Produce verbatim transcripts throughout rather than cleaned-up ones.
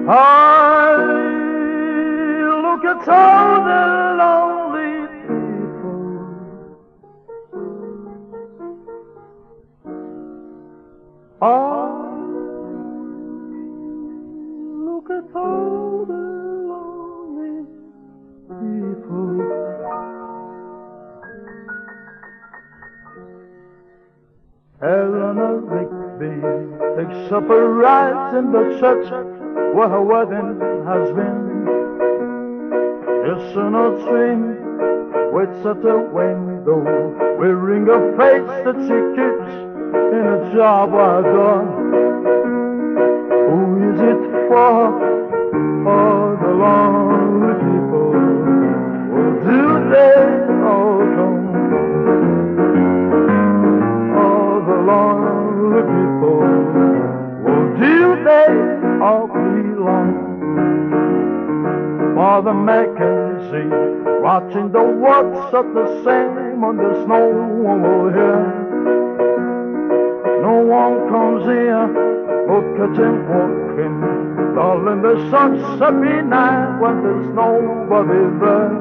I look at all the lonely people. I look at all the lonely people. Eleanor Rigby takes up a ride in the church where her wedding has been. It's an old swing, waits at the window, wearing a face that she keeps in a job well done. Who is it for? For the lonely people. Well, do they all come? All the lonely people. Well, do they all belong? Father Mackenzie, watching the works of the same on the snow here. No one comes here, look at him walking, darling, the sunset be night when there's nobody there.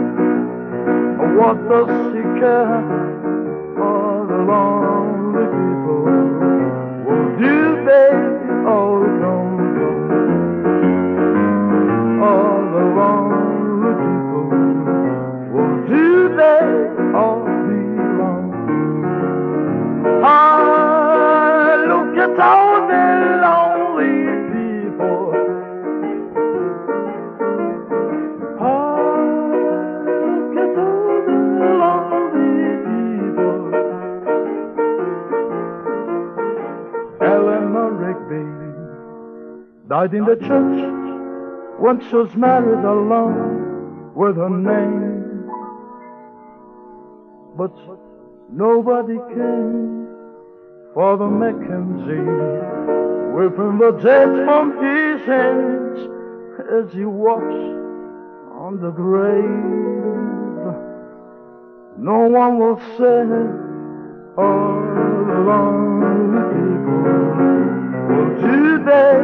What does he care for the lonely people? Well, do they all come? All the lonely people, well, do they all belong? I look at all the lonely people. I look at all the lonely people. Eleanor Rigby died in the church when she was married alone with her name. But nobody came for the Mackenzie, whipping the dead from his hands as he walks on the grave. No one will say, all the lonely people, well, do they